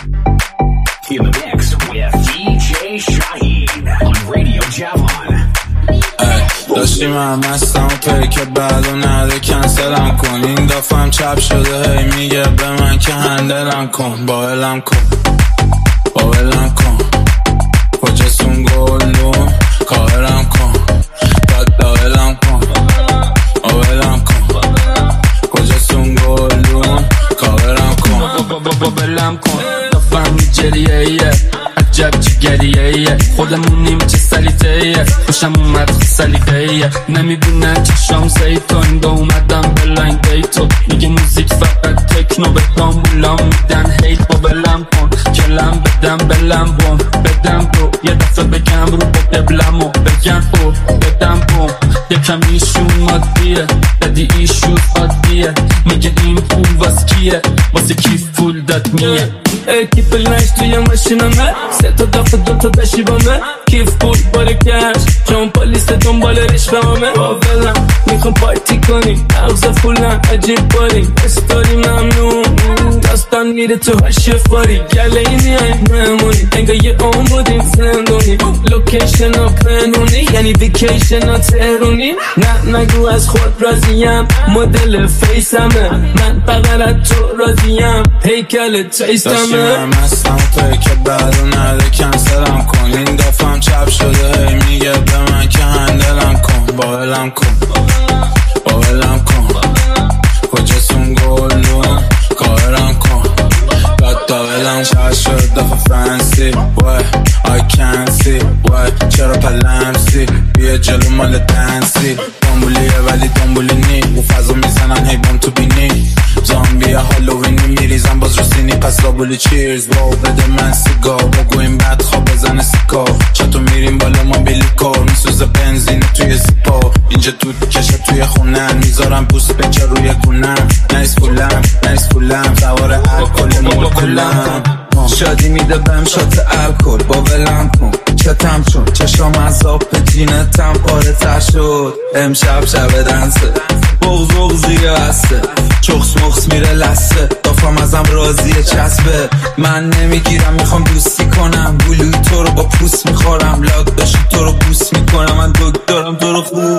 In the mix with DJ Shaheen on Radio Javon. داشتیم هم هستم پیک بعدو نده کنسلم کن. این دفعم چپ شده هی میگه به من که هندلم کن. باولم کن باولم کن کجاستون گلون کارم کن. باولم کن باولم کن کجاستون گلون کارم کن. باولم کن دفعم جریه عجب جگریه خودمونیم چه سلیتهیه خوشم اومد سلیقهیه نمیبینن چشام زیتون با اومدم بلاین دیتو میگه موزیک فقط تکنو به دامبولام میدن هیت با بلم کن کلم بدم بلم بوم بدم برو یه دفعه بگم رو با قبلمو بگم او بدم بوم یکم ایشون مادیه بدی ایشون عادیه میگه این پول واس کیه واسه کیف پول داد میه کیف لنش توی ماشینمه سه تا دفعه دوتا دشیبامه کیف پول باره کش چون پالیس دنبال رشوهامه باولم میخوام پارتی کنیم مغز فولم عجیب باریم استاری ممنون داستان میره تو هشیف باری گله اینی های مهمونی انگاه یه اون بودیم زندونی لوکیشن ها پنونی یعنی ویکیشن ها تهرونی نه نگو از خود راضیم مدل فیسمه من بغلت تو راضیم هیکل تیستمه. داشتیم هستم پیک بعدو نده کنسلم کن. این دفعم چپ شده هی میگه به من که هندلم کن. باولم کن باولم کن کجاستون گلون کارم کن. باولم شد شد دفعه فانسی وای I can't see وای چرا پلمسی بیا جلو مال دنسی دنبولیه ولی دنبولی نی و فضا میزنن هی بام تو بینی زامبی هالووینی میریزن باز رو سینی پس دابولی چیرز واو بده من سیگار بگو این بد خواب بزنه سیکار چطور میریم بالا ما بیلیکار میسوزه بنزین توی سیپا اینجا دود کشه توی خونن میذارم بوست بچه روی گونم نیست پولم سوار الکل مولکلم شادی میده بهم شات الکل باولم کن چتم چون چشام از آب به جینتم پاره تر شد امشب شب دنسه بغز زیر هسته چخس مخس میره لسته دافم ازم راضیه چسبه من نمیگیرم میخوام دوستی کنم بلوی تو رو با پوست میخورم لاک داشتی تو رو بوست میکنم من دکترم تو رو خوب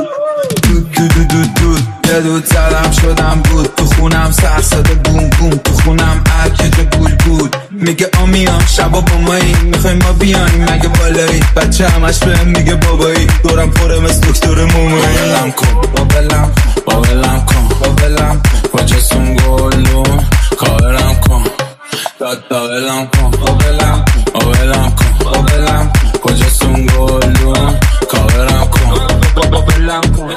دود یه دود زدم شدم بود تو خونم سر ساده بوم بوم تو خونم ارکج گول بود میگه آمیام شبا با مایی میخوایم ما بیانیم مگه بالایی بچه همش بهم میگه بابایی دورم پره مثل دکتر مومایی باولم کن باولم کن کجاستون گلون کارم کن. باولم کن باولم کن کجاستون گلون کارم کن. باولم کن.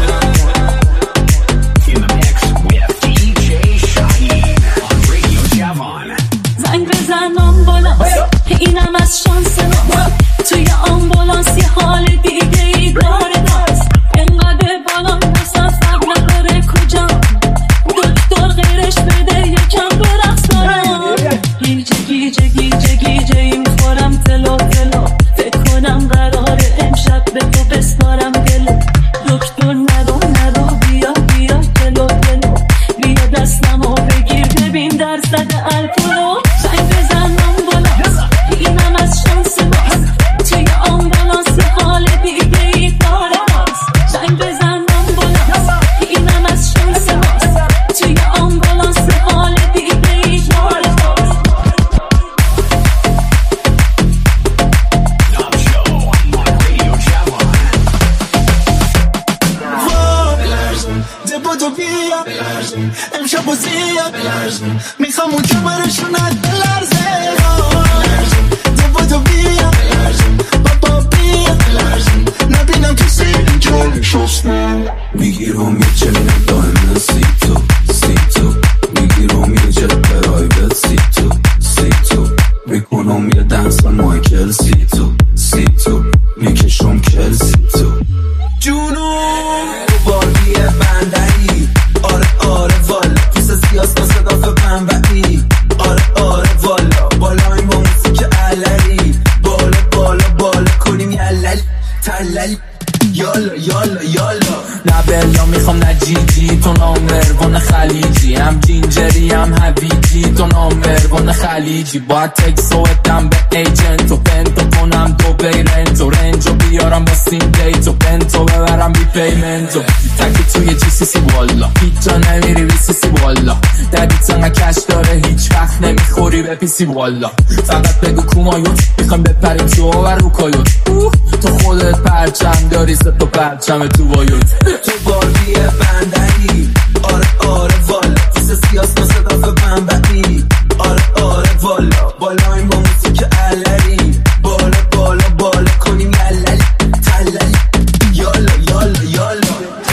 In the mix with DJ Shaheen on Radio Javon. زنگ بزن آمبولانس اینم از شانس ما توی آمبولانس یه حال دیگه ای داره دست انقدر بالا نستن سب نداره کجا دکتر غیرش بده یکم برقص دارم گیجه میخورم تلو فکر کنم قراره امشب به تو بسپارم دلو دکتر ندو بیا تلو بیا دستمو بگیر ببین درصد الکلو زنگ بزن آمبولانس اینم از شانس ماست توی آمبولانس حال دیگه ای داره ماست زنگ بزن آمبولانس اینم از شانس ماست توی آمبولانس حال دیگه ای داره ماست. Top show on Radio Javon. دبودو بیا امشب و زیاد میخوام اون که برشونت بلرزه دبودو بیا بابا بیا نبینم کسی اینجا نشسته میگیرم یه چلن دائم سی تو میگیرم یه جل پرایوت سی تو میکنم یه دنس مایکل سی تو میکشم کل سی تو جونم تو بارگی بندری آره والا پیس سیاس با صداف بنبعی آره والا بالا این با موسیک علری بالا کنیم یلل تلل یالا نه بلا میخوام نه جیجی تو نامروان خلیجی هم جینجری هم هویجی تو نامبروان خلیجی باید تکس و ادم به ایجنت و بنتو کنم دو بیرنت و رنج و بیارم با سیم دیت و بنتو ببرم بی پیمنت و تکی توی جی سی سی والا هیچ جا نمیری بی سی سی والا دبیت انقدر کش داره هیچ وقت نمیخوری به پیسی والا فقط بگو کومایون میخوایم بپریم جو و رو کایون تو خودت پرچم داری سه تا پرچم تو وایون تو باربی بندری آره آره والا کیسه سیاس با صداف بنبری آره آره والا بالا این با موسیقی علری بالا بالا بالا کنیم لللی تللی یالا یالا یالا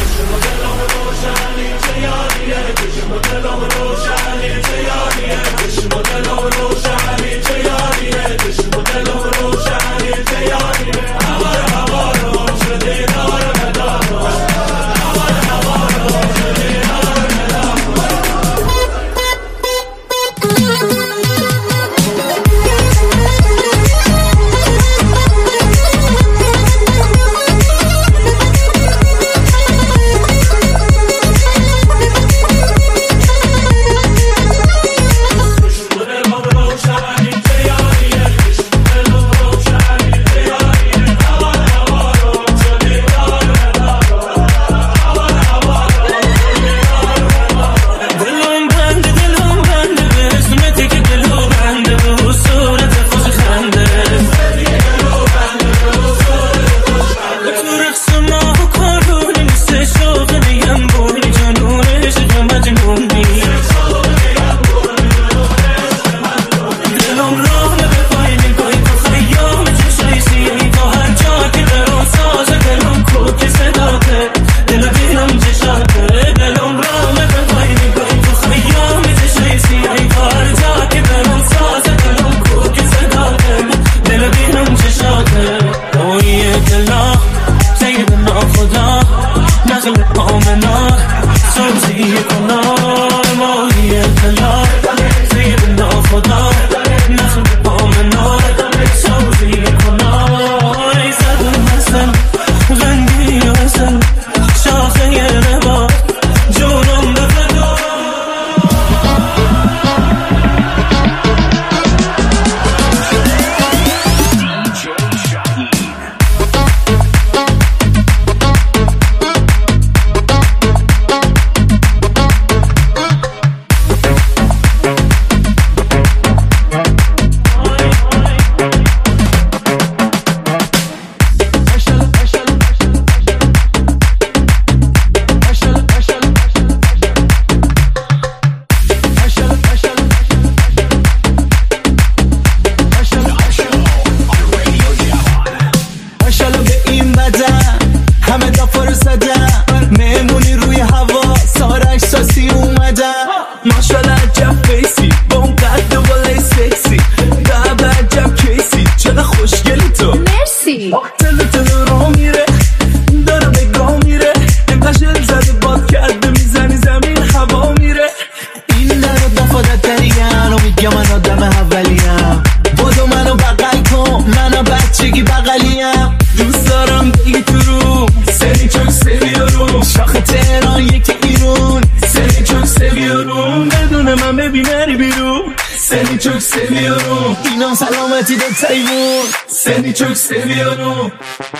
اینم سلامتی do تیمون seni çok seviyorum.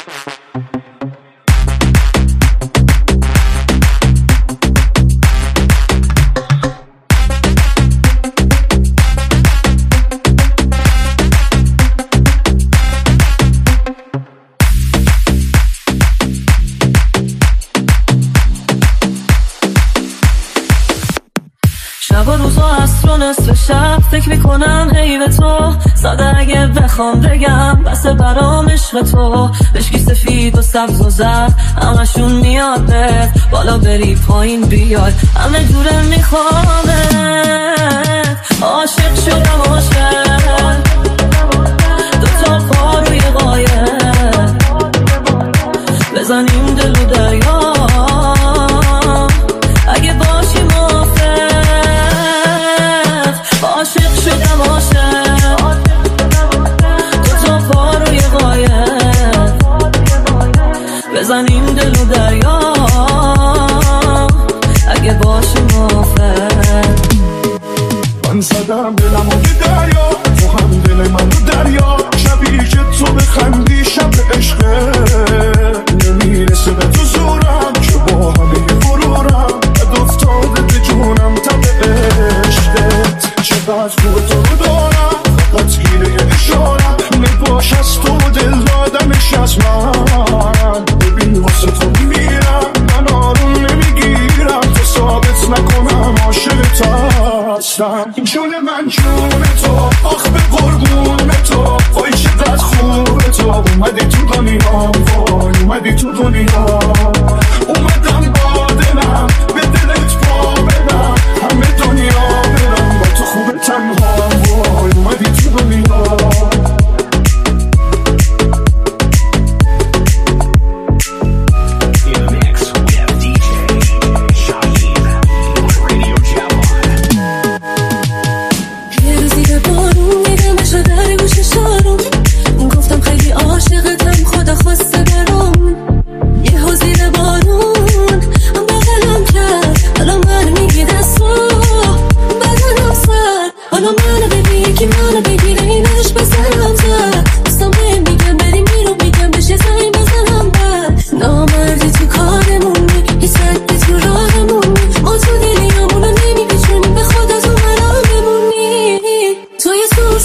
شب و روزا عصر و نصف شب فکر میکنم هی به تو ساده اگه بخوام بگم بسه برام عشق تو بشکی سفید و سبز و زرد همشون میاد بهت بالا بری پایین بیای همه جوره میخوامت عاشق شدم عاشق دوتا پا روی قایق بزنیم دل و دریا اگه باشی موافق عاشق شدم عاشق دوتا پا روی قایق بزنیم دل و دریا اگه باشی موافق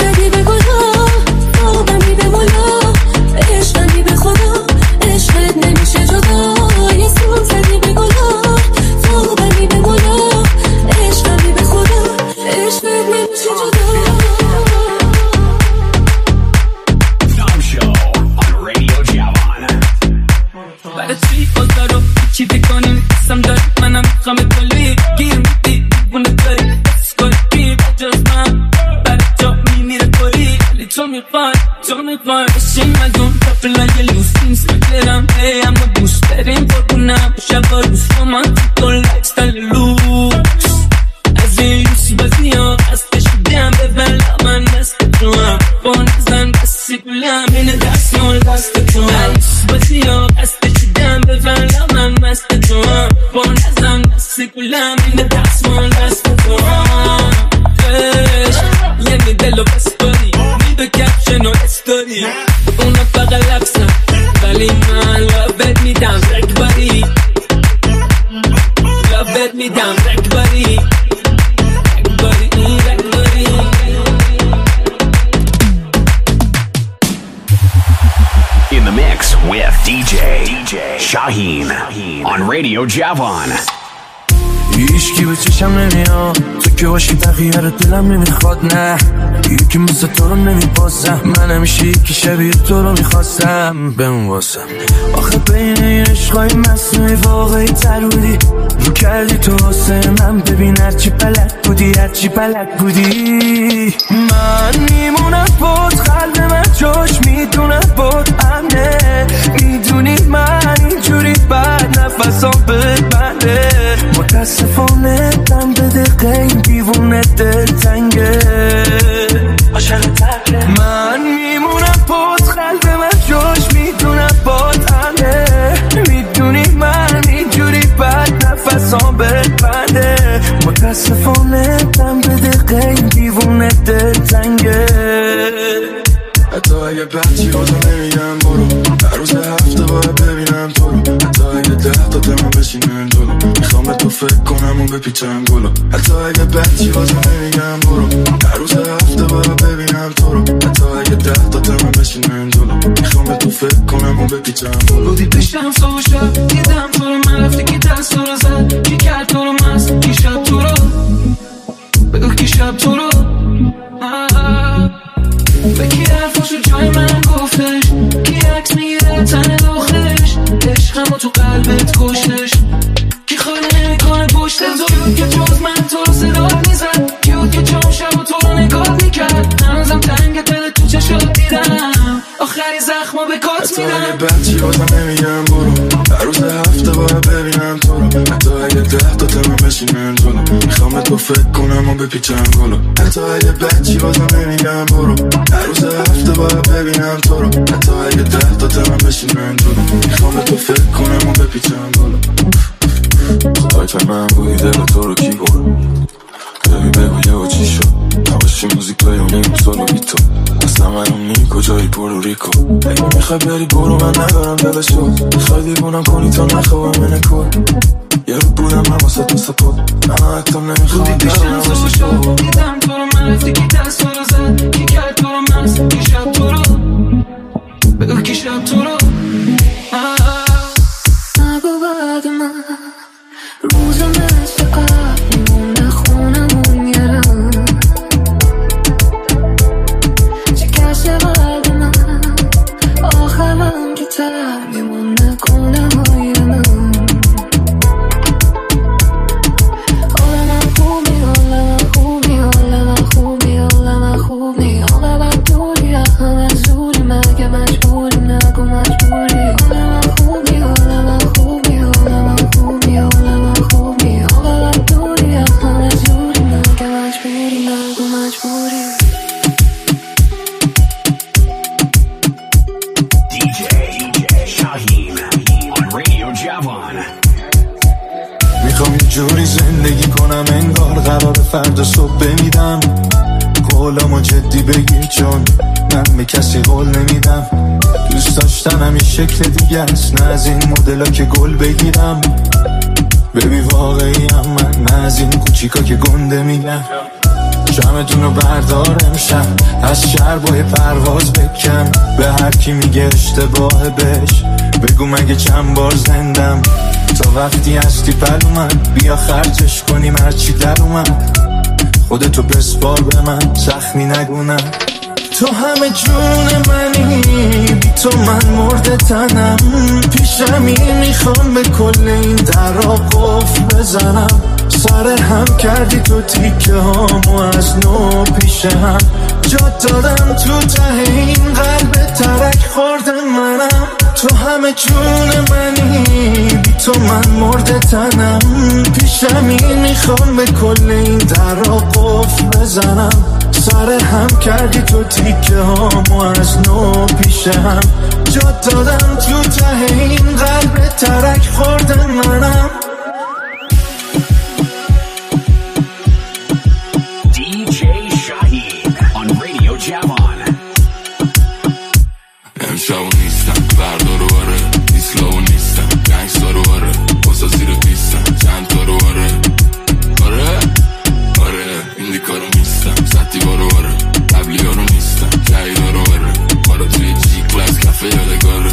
زدی به گلا فوقمی به مولا عشقمی به خدا عشقت نمیشه جدا یه سون زدی به گلا فوقمی به مولا عشقمی به خدا عشقت نمیشه جدا برای چی خدا رو چی بکنی قسم داری منم میخوام کلی گیر میدی بونه داری بس کنی بجاز من برای جا میمیره پاری ولی تو میخوای بشین مدون تفلای لوسینس بگرم هیم و بوش بریم قربونم شبا روز رومانتیک و لایفستایل لوکس از این لوسی بازی ها قصد شدیم ببر من دست تو هم با نزن بسی گلم اینه دستمال دست تو هم لوسی بازی ها قصد شدیم ببر من دست تو هم با نزن بسی گلم اینه دستمال دست تو هم یعنی دل و بس داری میدو کپشن و استوری اونا فقط لبسن ولی من لابت میدم رک باری لابت میدم رک باری In the mix with DJ Shaheen on Radio Javon. هیچکی به چشم نمیاد تو که باشی تغییر دلم نمیخواد نه یکی مثل تو رو نمیپاسم من همیشه یکی شبیه تو رو میخواستم بمون واسم آخه بین این عشقای مصنوعی واقعی تر بودی رو کردی تو واسه من ببین هرچی بلد بودی من میمونم بود قلب من جاش میدونم بود امنه میدونی من اینجوری بد نفسام بنده متاسفانه دم به دقیقه این دیوونه دل تنگه عاشق تقله من میمونم بود قلب من جاش میدونم بود امنه میدونی من اینجوری بد نفسام بنده متاسفانه دم به دقیقه این دیوونه دل تنگه حتی اگه بچی بازم نمیگم برو هر روز هفته باید ببینم تو رو حتی اگه 10 تا تمام بشینم جلو میخوام به تو فکر کنم و بپیچم گلو حتی اگه بچی بازم نمیگم برو هر روز هفته باید ببینم تو رو حتی اگه 10 تا تمام بشینم جلو میخوام به تو فکر کنم و بپیچم گلو بودی پیشم صبح شب دیدم تو رو من رفتی کی دست رو زد کی کرد تو رو مست کی شب تو رو بگو کی شب تو رو به کی حرفاشو جای من گفتش کی عکس میگیره تن داخلش عشقمو تو قلبت کشتش کی خالی نمیکنه پشت تو که جز من تو رو صدا میزد کیود که چون شب و تو رو نگاه میکرد هنوزم تنگ دل تو چشات دیدم آخری زخمو به کات میدم حتی اگه بچی بازم نمیگم برو هر روز هفته باید ببینم تو رو حتی اگه 10 تا تمام بشینم جلو میخوام تو فکر کنم و بپیچم گلو حتی اگه بچی بازم نمیگم برو هر روز هفته باید ببینم تو رو حتی اگه 10 تا تمام بشینم جلو میخوام تو فکر کنم و بپیچم گلو خدای تو من بودی دل تو رو کی برو بگو یه و چی شد نباشی موزیک بیونیم سولو بی تو اصلا منو نی کجایی پورو ریکو اگه میخوای بری برو من ندارم دلشو میخوای دیوونم کنی تا نخوام من کل یه رو بودم من واسه تو سپود من حتی نمیخوام بودی پیشم صبح شد دیدم تو رو من رفتی کی دست رو زد کی کرد تو رو مست کی شب تو رو بگو کی شب تو رو نگو بعد من روزم مثل قبل میمونه خونمون میرم شکست قلب من آخرم که تر میمونه کنه های من حال من خوبی حال من خوبی حال من دوری همه زوری مگه مجبوری نگو مجبوری حال من خوبی حال من خوبی حال من دوری همه زوری مگه مجبوری نگو مجبوری DJ Shaheen on Radio Javon. میخوام یه جوری زندگی کنم انگار قرار فردا صبح بمیدم قولمو جدی بگیر چون من به کسی قول نمیدم دوست داشتنم یه شکل دیگه است نه از این مدلا که گل بگیرم ببین واقعی هم من نه از این کوچیکا که گنده میگم چمدونو بردار امشب از شهر با یه پرواز بکن. به هر کی میگه اشتباهه بهش بگو مگه چند بار زندم. تا وقتی هستی پر اومد بیا خرجش کنیم هرچی در اومد. خودتو بسپار به من زخمی نگونم. تو همه جون منی بی تو من مرده تنم. پیشمی میخوام به کل این درا قفل بزنم. سر هم کردی تو تیکه هامو از نو پیش هم. جا دادم تو ته این قلب ترک خوردن منم. تو همه جون منی بی تو من مرده تنم. پیشمی میخوام به کل این درا قفل بزنم. سر هم کردی تو تیکه هامو از نو پیش هم. جا دادم تو ته این قلب ترک خوردن منم. DJ Shaheen on Radio Javon. امشب نیستم فردا رو آره دیسلاو نیستم گنگستا رو آره باسا زیر پیستم چند تا رو آره آره این دیکارو نیستم سطی بارو آره قبلی ها رو نیستم جایی دارو آره بارا توی جی کلاس کفه یادگاره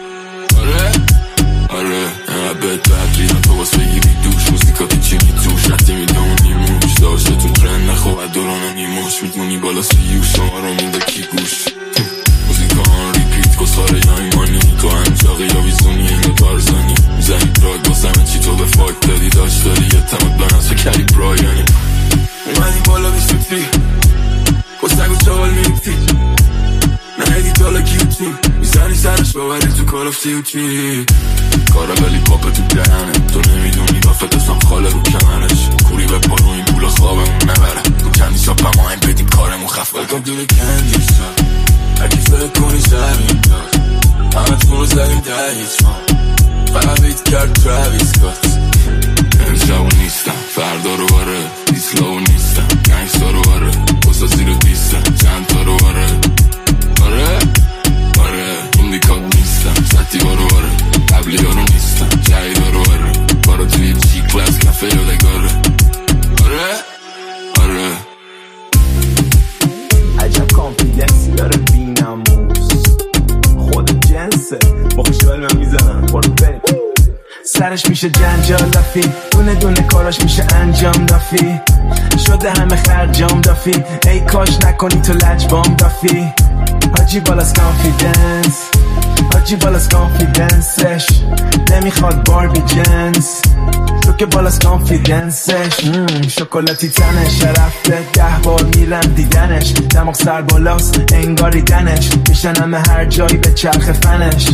آره اینقدر بهت بدریدم تو باس بگیری دوش موزیکاتی چی میتوش رتی میدون نیموش داشتتون ترند نخواه دوران و نیموش میتونی بالا سیوش شما رو میده کی گوش موزیکا آن ریپیت کساره یا ایمانی تو انجاقی یا ویزونی یا تارزانی میزنی پراگ بازمه چی تو به فاک دادی داشت داری یه تمت بناس کری برایانی اومدیم بالا بیسوتی بسگ و چوال میمتی نهیدی تالا کیوتی میزنی سرش باوری تو کار اف تیوتی کارا ولی پاپ تو دهنه تو نمیدونی بافت اسم خاله رو کمرش کوری به پارو این پولا خوابمون نبره تو کندی شاپ اما این بدیم کارمون خف بلکم دونه کندی شاپ اگه فکر کنی زمین داد همه تون رو زدیم ده هیچ ما فقط بیت کرد تراویس کات امشب نیستم فردا رو آره دیسلاو نیستم گنگستا رو آره باسا زیر دیستم چند تا رو آره این دیکات نیستم سطی بارو آره قبلی ها رو نیستم جایی دارو آره بارا توی جی کلاس کفه یادگاره آره عجب کانفیدنسی داره بیناموس خود جنسه با خوشبال من میزنم برو بریم. سرش میشه جنجال دفی دونه دونه کاراش میشه انجام دافی شده همه خرجام دافی ای کاش نکنی تو لجبام دافی حاجی بالاس کانفیدنس حاجی بالاس کانفیدنسش نمیخواد باربی جنس تو که بالاس کانفیدنسش شکلاتی تنش رفته 10 بار میرم دیدنش دماغ سر بالاست انگاری دنش میشن همه هر جایی به چرخ فنش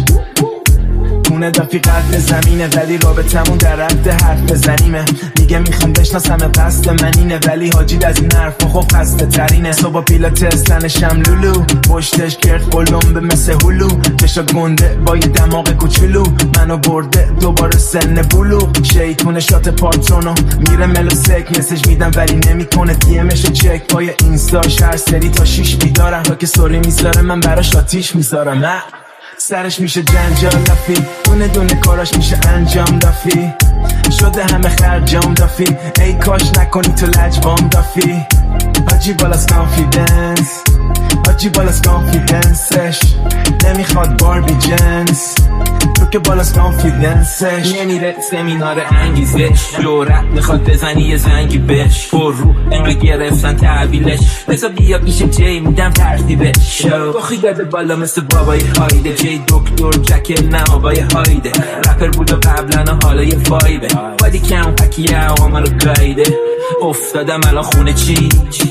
خونه دافی قد زمینه ولی رابطمون در حد حرف بزنیمه میگه میخوام بشناسم قصد من اینه ولی حاجید از این حرفا خب قصد ترینه صبح پیلات استنشم لولو پشتش کرد قلمبه مثل هلو چشا گنده با یه دماغ کوچولو منو برده دوباره سن بلو شیطون شات پارتونو میره ملو سک مسیج میدم ولی نمیکنه دیمشو چک پای اینستاش هر سری تا 6 بیدارم تا که سوری میذاره من براش آتیش میذارم سرش میشه جنجال دافی دونه دونه کاراش میشه انجام دافی شده همه خرجام دافی ای کاش نکنی تو لجبام دافی حاجی بالاس کانفیدنس حاجی بالاس کانفیدنسش نمیخواد باربی جنس تو که بالاس کانفیدنسش نمیره سمینار انگیزش جورت میخواد بزنی یه زنگی بش پر رو انگار گرفتن تحویلش بسا بیا پیش جی میدم ترتیبش باخی داده بالا مثل بابای هایده جی دکتر جک نه آبای هایده رپر بود و قبلا حالا یه فایبه بادی کم پکیه آما رو گایده افتادم الان خونه چی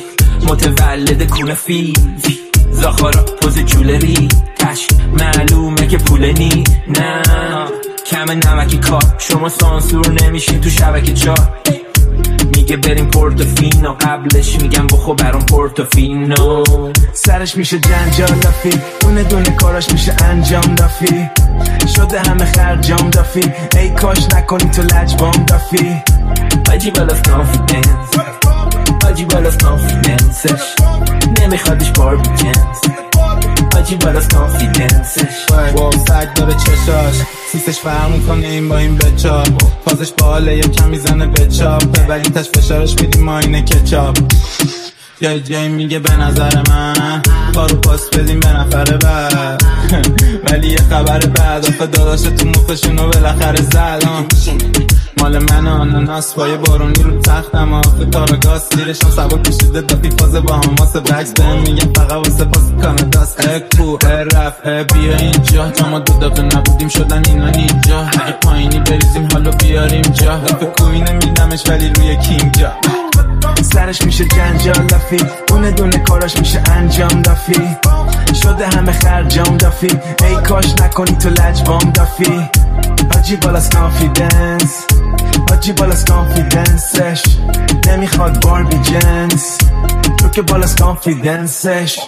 متولد کونه فی زاخارا پوز جولری تش معلومه که پول نی نه کم نمکی کار شما سانسور نمیشین تو شبکه 4 میگه بریم پورتوفینو قبلش میگم بخو برام پورتوفینو سرش میشه جنجال دافی دونه دونه کاراش میشه انجام دافی شده همه خرجام دافی ای کاش نکنی تو لجبام دافی حاجی بالاس کانفیدنس حاجی بالاس کانفیدنسش نمیخوادش باربی جنس حاجی بالاس کانفیدنسش واو سگ داره چشاش سیستش فرق میکنه این با این بچا پازش باله یکم میزنه به چاپ ولی تش فشارش میدیم ما اینه کچاپ جای میگه به نظر من کارو پاس بدیم به نفر بعد ولی یه خبر بعد آخه داداش تو مخشونو بالاخره زد مال من آناناس پای بارونی رو تختم آخه کاراگاز زیرشم سوار کشیده دافی فاز با هماس بکس بهم میگم فقط واسه پاس کاناداست اکو رف بیا اینجا تا ما دو دقیقه نبودیم شدن اینا نینجا اگه پایینی بریزیم حالو بیاریم جا کوی نمیدمش ولی روی کینجا سرش میشه جنجال لفی دونه کاراش میشه انجام دافی شده همه خرجام دافی ای کاش نکنی تو لجبام دافی آجی بالاس کانفیدنس آجی بالاس کانفیدنسش نمیخواد باربی جنس تو که بالاس کانفیدنسش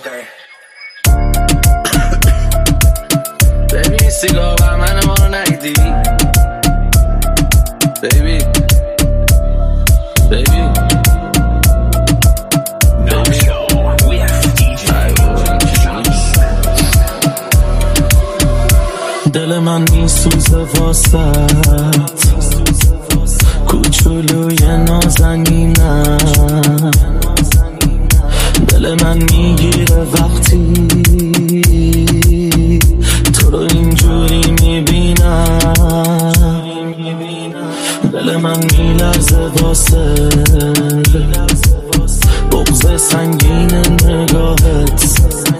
بیبی سیگار بر من ما رو نگیدی بیبی دل من میسوزه واسط کوچولوی نازنینم دل من میگیره وقتی تو رو اینجوری میبینم دل من میلرزه واسه بغض سنگین نگاهت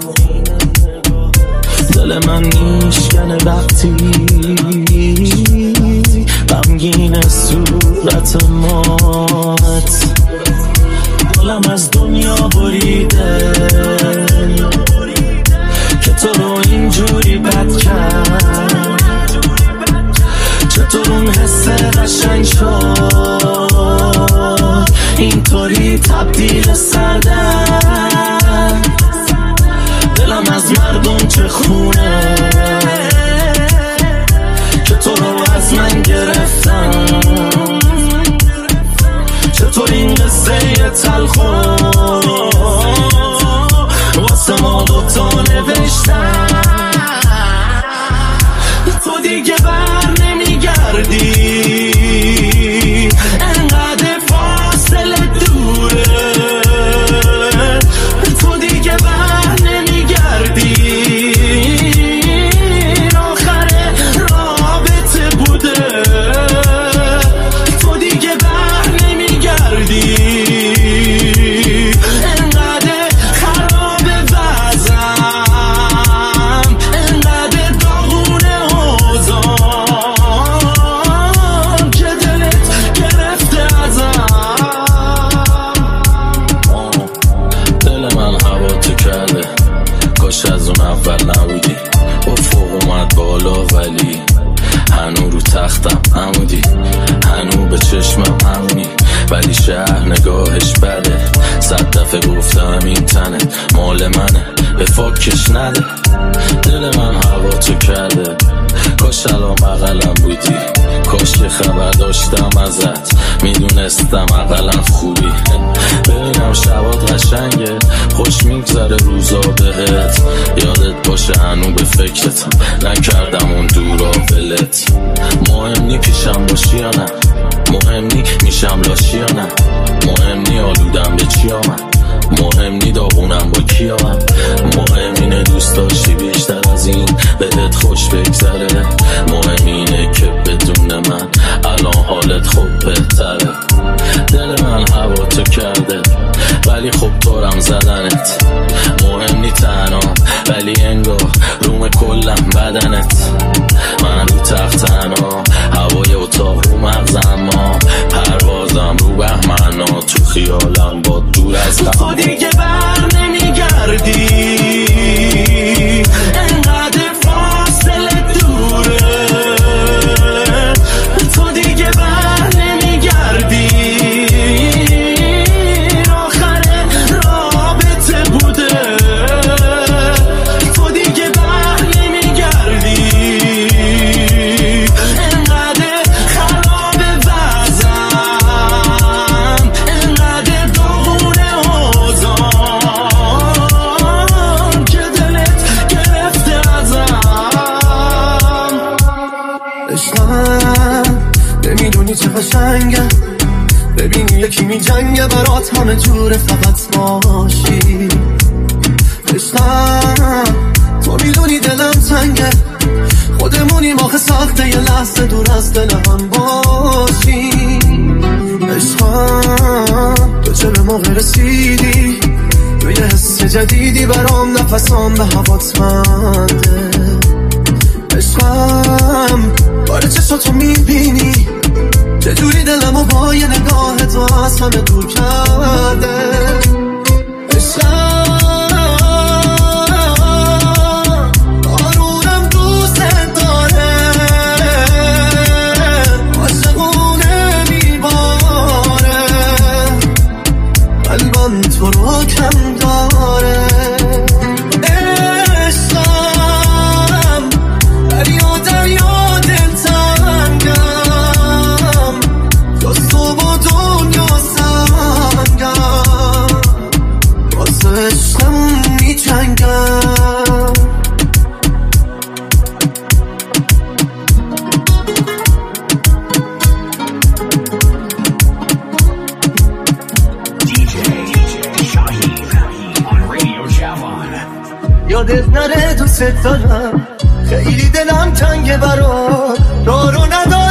دل من میشکنه وقتی غمگین صورت مات دلم از دنیا بریده که تو رو اینجوری بد کرد چطور اون حس قشنگ شد اینطوری تبدیل سردن دلم از مردم چه خونه که تو رو از من گرفتم چطور این قصه تلخو واسه ما دوتا نوشتم تو دیگه بر نمیگردی انقدر فاصله دوره تو دیگه بر نمیگردی آخر رابطه بوده تو دیگه بر نمیگردی انقدر خراب وضعم انقدر داغونه اوزان که دلت گرفته ازم دل من هوا تو کرده کاش از اون اول نبودی افق اومد بالا ولی هنو رو تختم عمودی هنو به چشمم همونی ولی شهر نگاهش بده 100 دفعه گفتم این تنه مال منه به فاکش نده دل من هوا تو کرده کاش الان بغلم بودی کاش که خبر داشتم ازت میدونستم اقلم خوبی ببینم شبات قشنگه خوش میگذره روزا بهت یادت باشه هنو به فکرتم نکردم اون دورا ولت مهم نی پیشم باشی یا نه مهم نی میشم لاشی یا نه مهم نی آلودم به چی آمد مهم نی داغونم با کی آمد مهم اینه دوست داشتی بیشتر از این بهت خوش بگذره مهم اینه که بدون من الان حالت خوب بهتره دل من هوا تو کرده ولی خب دارم زدنت مهم نی تنها ولی انگار روم کلم بدنت من رو تخت تنها هوای اتاق رو مغزم ما پروازم رو بهمنا تو خیالم با دور از تو دیگه بر نمیگردی انقدر فاصله دوره تو دیگه بر نمیگردی آخر رابطه بوده تو دیگه بر نمیگردی انقدر خراب وضعم انقدر داغونه اوزان که دلت گرفته ازم عشقم نمیدونی چه قشنگم ببینی یکی می جنگه برات همه جوره فقط باشی. عشقم تو میدونی دلم تنگه، خودمونیم آخه ساخته یه لحظه دور از دل هم باشی. عشقم تو چه به موقع رسیدی، تو یه حس جدیدی برام نفسام به هوات منده. عشقم باره چشاتو میبینی چجوری دلمو با یه نگاه تو از همه دور کرده. عشقم آرومم دوست داره، عاشقونه میباره، قلبم تو رو کم داره. عشقم دریا دریا دلتنگم، تو صبح و دنیا سنگم، واسه عشقم میجنگم. یادت نره دوست دارم، خیلی دلم تنگه برات، راه رو ندارم